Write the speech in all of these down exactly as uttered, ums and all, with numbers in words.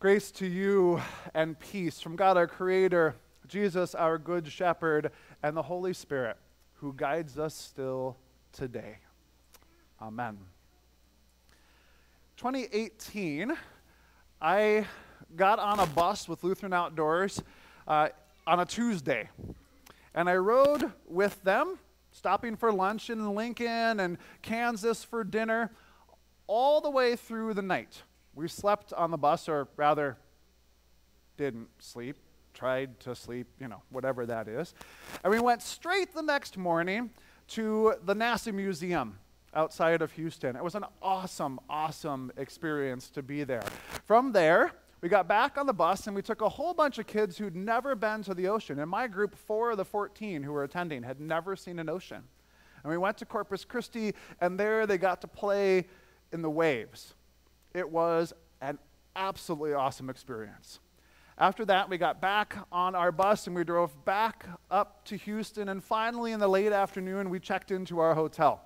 Grace to you and peace from God our Creator, Jesus our Good Shepherd, and the Holy Spirit, who guides us still today. Amen. twenty eighteen, I got on a bus with Lutheran Outdoors uh, on a Tuesday, and I rode with them, stopping for lunch in Lincoln and Kansas for dinner, all the way through the night. We slept on the bus, or rather, didn't sleep, tried to sleep, you know, whatever that is. And we went straight the next morning to the NASA Museum outside of Houston. It was an awesome, awesome experience to be there. From there, we got back on the bus and we took a whole bunch of kids who'd never been to the ocean. In my group, four of the fourteen who were attending had never seen an ocean. And we went to Corpus Christi, and there they got to play in the waves. It was an absolutely awesome experience. After that, we got back on our bus and we drove back up to Houston, and finally in the late afternoon, we checked into our hotel.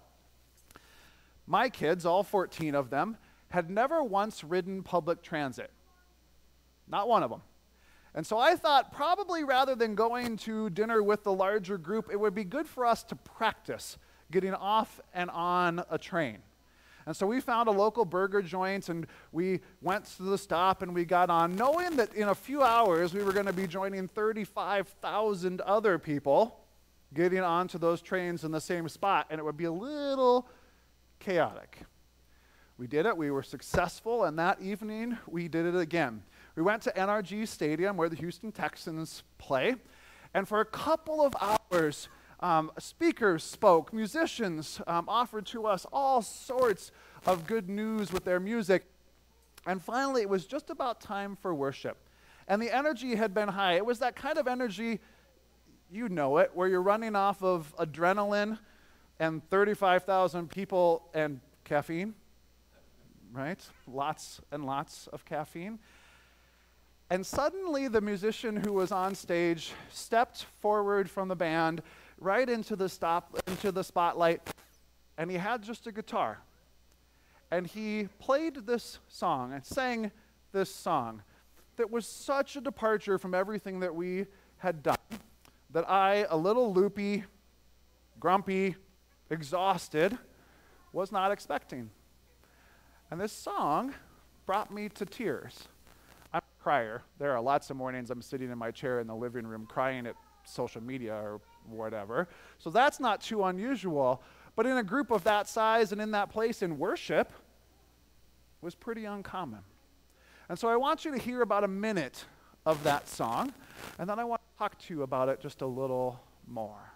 My kids, all fourteen of them, had never once ridden public transit. Not one of them. And so I thought probably rather than going to dinner with the larger group, it would be good for us to practice getting off and on a train. And so we found a local burger joint, and we went to the stop, and we got on, knowing that in a few hours we were going to be joining thirty-five thousand other people getting onto those trains in the same spot, and it would be a little chaotic. We did it. We were successful, and that evening we did it again. We went to N R G Stadium, where the Houston Texans play, and for a couple of hours, Um, speakers spoke, musicians um, offered to us all sorts of good news with their music. And finally, it was just about time for worship. And the energy had been high. It was that kind of energy, you know it, where you're running off of adrenaline and thirty-five thousand people and caffeine, right? Lots and lots of caffeine. And suddenly, the musician who was on stage stepped forward from the band right into the stop into the spotlight, and he had just a guitar, and he played this song and sang this song that was such a departure from everything that we had done that I, a little loopy, grumpy, exhausted, was not expecting. And this song brought me to tears. I'm a crier. There are lots of mornings I'm sitting in my chair in the living room crying at social media or whatever. So that's not too unusual. But in a group of that size and in that place in worship was pretty uncommon. And so I want you to hear about a minute of that song, and then I want to talk to you about it just a little more.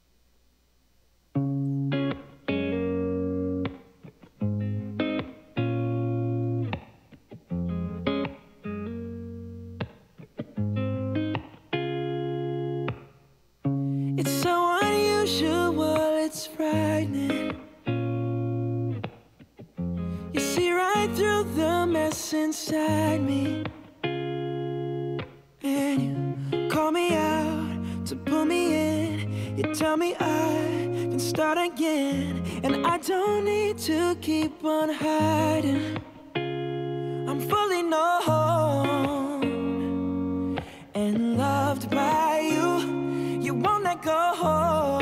It's frightening. You see right through the mess inside me, and you call me out to pull me in. You tell me I can start again, and I don't need to keep on hiding. I'm fully known and loved by you. You won't let go,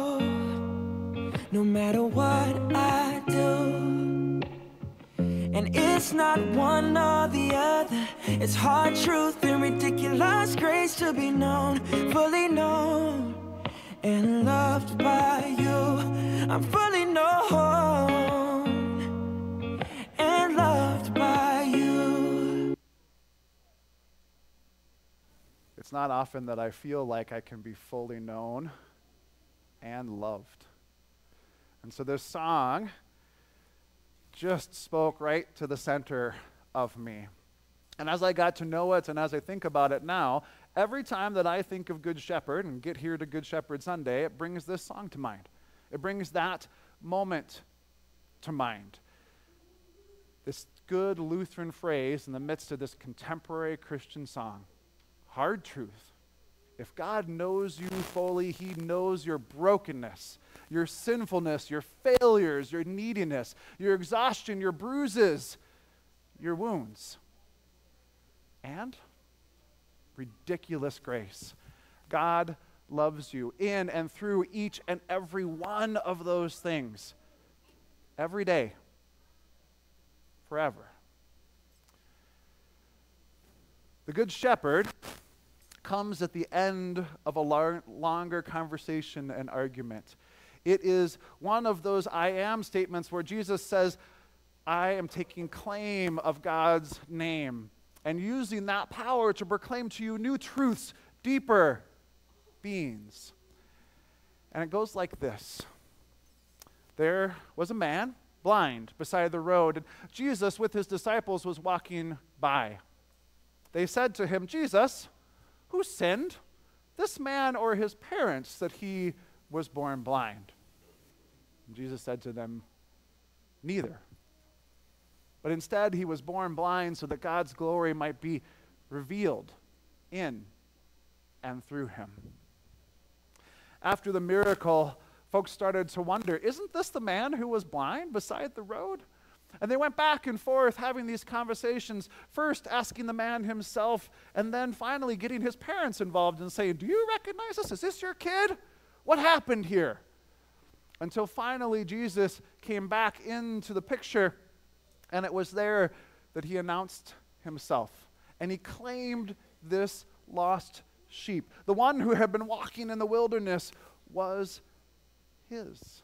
no matter what I do. And it's not one or the other. It's hard truth and ridiculous grace to be known, fully known and loved by you. I'm fully known and loved by you. It's not often that I feel like I can be fully known and loved. And so this song just spoke right to the center of me. And as I got to know it and as I think about it now, every time that I think of Good Shepherd and get here to Good Shepherd Sunday, it brings this song to mind. It brings that moment to mind. This good Lutheran phrase in the midst of this contemporary Christian song. Hard truth. If God knows you fully, he knows your brokenness, your sinfulness, your failures, your neediness, your exhaustion, your bruises, your wounds. understand? Ridiculous grace. God loves you in and through each and every one of those things. Every day. Forever. The Good Shepherd comes at the end of a lar- longer conversation and argument. It is one of those I am statements where Jesus says, I am taking claim of God's name and using that power to proclaim to you new truths, deeper beings. And it goes like this. There was a man, blind, beside the road, and Jesus with his disciples was walking by. They said to him, Jesus, who sinned, this man or his parents, that he was born blind? And Jesus said to them, neither. But instead, he was born blind so that God's glory might be revealed in and through him. After the miracle, folks started to wonder, isn't this the man who was blind beside the road? And they went back and forth having these conversations, first asking the man himself, and then finally getting his parents involved and saying, do you recognize us? Is this your kid? What happened here? Until finally Jesus came back into the picture, and it was there that he announced himself. And he claimed this lost sheep. The one who had been walking in the wilderness was his.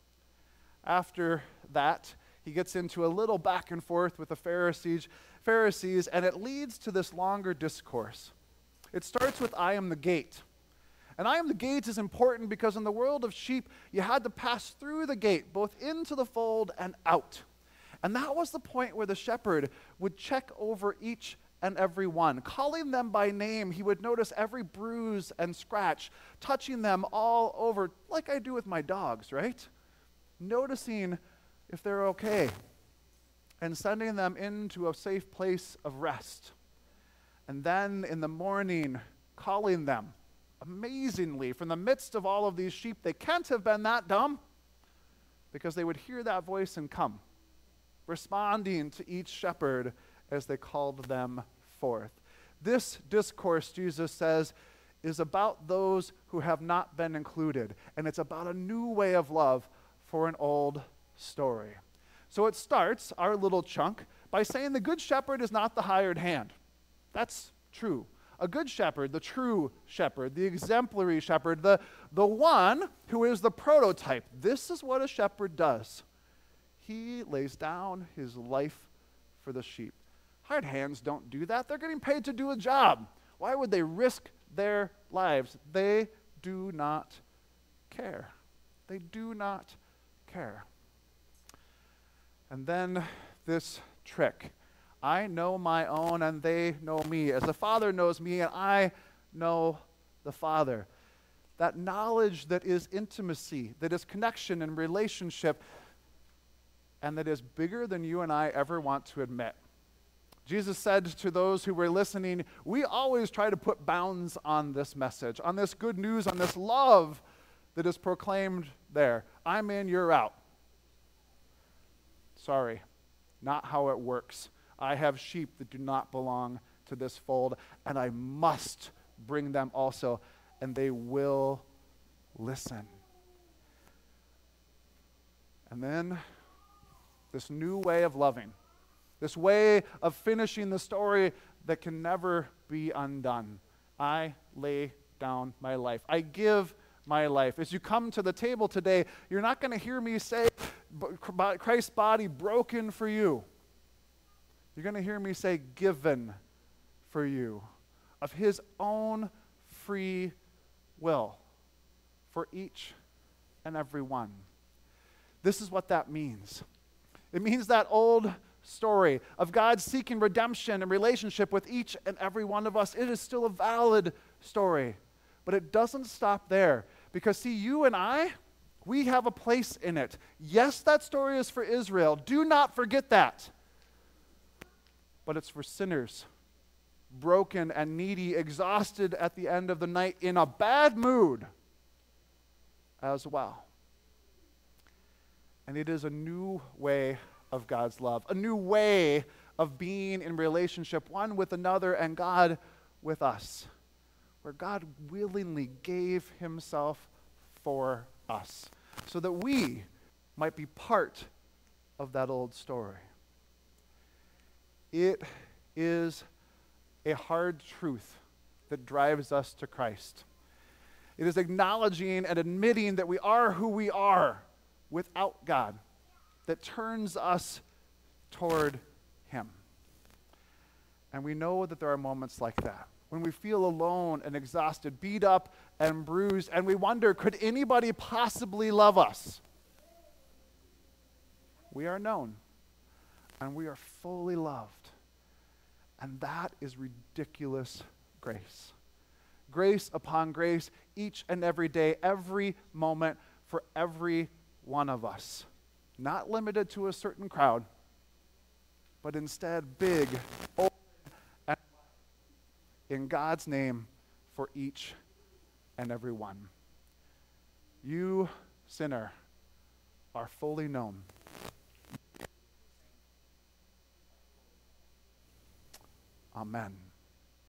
After that, he gets into a little back and forth with the Pharisees, Pharisees, and it leads to this longer discourse. It starts with, I am the gate. And I am the gate is important because in the world of sheep, you had to pass through the gate, both into the fold and out. And that was the point where the shepherd would check over each and every one. Calling them by name, he would notice every bruise and scratch, touching them all over, like I do with my dogs, right? Noticing if they're okay, and sending them into a safe place of rest. And then in the morning, calling them, amazingly, from the midst of all of these sheep. They can't have been that dumb, because they would hear that voice and come, responding to each shepherd as they called them forth. This discourse, Jesus says, is about those who have not been included, and it's about a new way of love for an old story. So it starts, our little chunk, by saying the good shepherd is not the hired hand. That's true. A good shepherd, the true shepherd, the exemplary shepherd, the, the one who is the prototype. This is what a shepherd does. He lays down his life for the sheep. Hired hands don't do that. They're getting paid to do a job. Why would they risk their lives? They do not care. They do not care. And then this trick. I know my own and they know me, as the Father knows me and I know the Father. That knowledge that is intimacy, that is connection and relationship, and that is bigger than you and I ever want to admit. Jesus said to those who were listening, we always try to put bounds on this message, on this good news, on this love that is proclaimed there. I'm in, you're out. Sorry, not how it works. I have sheep that do not belong to this fold, and I must bring them also, and they will listen. And then this new way of loving, this way of finishing the story that can never be undone. I lay down my life. I give my life. As you come to the table today, you're not going to hear me say, Christ's body broken for you. You're going to hear me say, given for you, of his own free will for each and every one. This is what that means. It means that old story of God seeking redemption and relationship with each and every one of us. It is still a valid story, but it doesn't stop there. Because see, you and I, we have a place in it. Yes, that story is for Israel. Do not forget that. But it's for sinners, broken and needy, exhausted at the end of the night, in a bad mood as well. And it is a new way of God's love, a new way of being in relationship one with another and God with us, where God willingly gave himself for us so that we might be part of that old story. It is a hard truth that drives us to Christ. It is acknowledging and admitting that we are who we are without God that turns us toward him. And we know that there are moments like that, when we feel alone and exhausted, beat up and bruised, and we wonder, could anybody possibly love us? We are known, and we are fully loved. And that is ridiculous grace. Grace upon grace, each and every day, every moment, for every one of us. Not limited to a certain crowd, but instead big, open, and in God's name for each and every one. You, sinner, are fully known. Amen.